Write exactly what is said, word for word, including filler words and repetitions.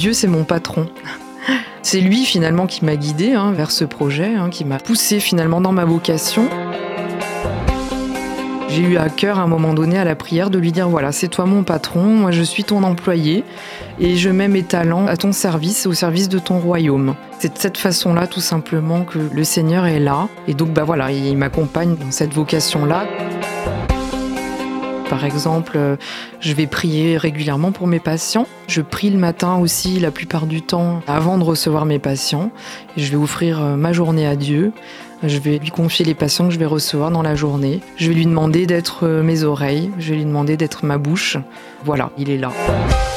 Dieu, c'est mon patron. C'est lui finalement qui m'a guidée hein, vers ce projet, hein, qui m'a poussée finalement dans ma vocation. J'ai eu à cœur à un moment donné à la prière de lui dire voilà, c'est toi mon patron, moi je suis ton employé et je mets mes talents à ton service, au service de ton royaume. C'est de cette façon-là tout simplement que le Seigneur est là et donc bah voilà, il m'accompagne dans cette vocation-là. Par exemple, je vais prier régulièrement pour mes patients. Je prie le matin aussi, la plupart du temps, avant de recevoir mes patients. Et je vais offrir ma journée à Dieu. Je vais lui confier les patients que je vais recevoir dans la journée. Je vais lui demander d'être mes oreilles. Je vais lui demander d'être ma bouche. Voilà, il est là.